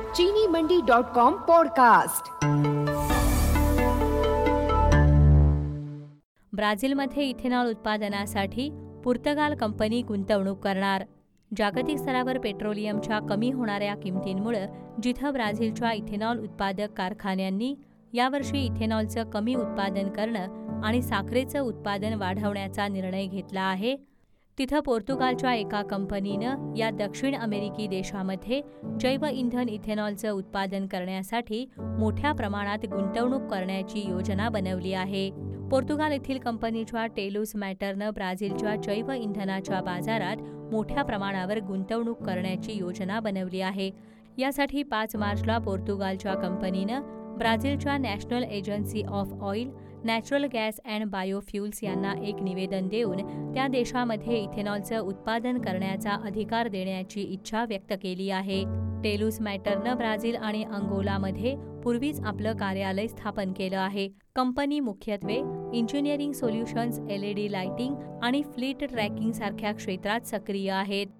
चीनीमंडी.com podcast. ब्राझीलमध्ये ethanol उत्पादनासाठी पुर्तगाल company गुंतवणूक करणार। जागतिक स्तरावर पेट्रोलियमच्या कमी होणाऱ्या किमतींमुळे जिथं ब्राझीलच्या इथेनॉल उत्पादक कारखान्यांनी यावर्षी इथेनॉलचं कमी उत्पादन करणं आणि साखरेचं उत्पादन वाढवण्याचा निर्णय घेतला आहे, तिथं पोर्तुगालच्या एका कंपनीनं या दक्षिण अमेरिकी देशामध्ये जैव इंधन इथेनॉलचं उत्पादन करण्यासाठी मोठ्या प्रमाणात गुंतवणूक करण्याची योजना बनवली आहे। पोर्तुगाल येथील कंपनीच्या टेलूस मॅटरनं ब्राझीलच्या जैव इंधनाच्या बाजारात मोठ्या प्रमाणावर गुंतवणूक करण्याची योजना बनवली आहे। यासाठी 5 मार्चला पोर्तुगालच्या कंपनीनं ब्राझीलच्या National Agency of Oil, Natural Gas and Biofuels यांना एक निवेदन देऊन त्या देशामध्ये इथेनॉलचं उत्पादन करण्याचा अधिकार देण्याची इच्छा व्यक्त केली आहे। टेलूस मॅटरनं ब्राझील आणि अंगोलामध्ये पूर्वीच आपलं कार्यालय स्थापन केलं आहे। कंपनी मुख्यत्वे इंजिनिअरिंग सोल्युशन्स, LED लाइटिंग आणि फ्लीट ट्रॅकिंग सारख्या क्षेत्रात सक्रिय आहेत।